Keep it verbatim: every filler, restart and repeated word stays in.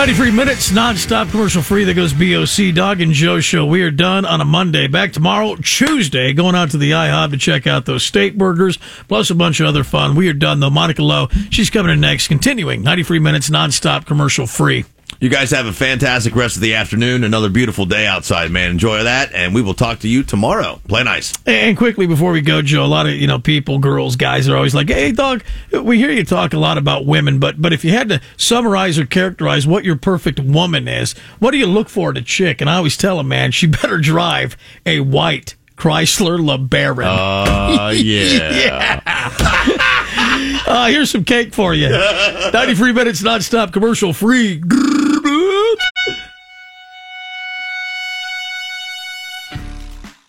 ninety-three minutes, nonstop commercial free. That goes B O C, Dog and Joe Show. We are done on a Monday. Back tomorrow, Tuesday, going out to the IHOP to check out those steak burgers, plus a bunch of other fun. We are done, though. Monica Lowe, she's coming in next. Continuing, ninety-three minutes, nonstop commercial free. You guys have a fantastic rest of the afternoon. Another beautiful day outside, man. Enjoy that, and we will talk to you tomorrow. Play nice. And quickly before we go, Joe, a lot of you know people, girls, guys are always like, "Hey, dog, we hear you talk a lot about women, but but if you had to summarize or characterize what your perfect woman is, what do you look for in a chick?" And I always tell them, man, she better drive a white Chrysler LeBaron. Oh, uh, yeah. yeah. uh, here's some cake for you. ninety-three minutes nonstop commercial free.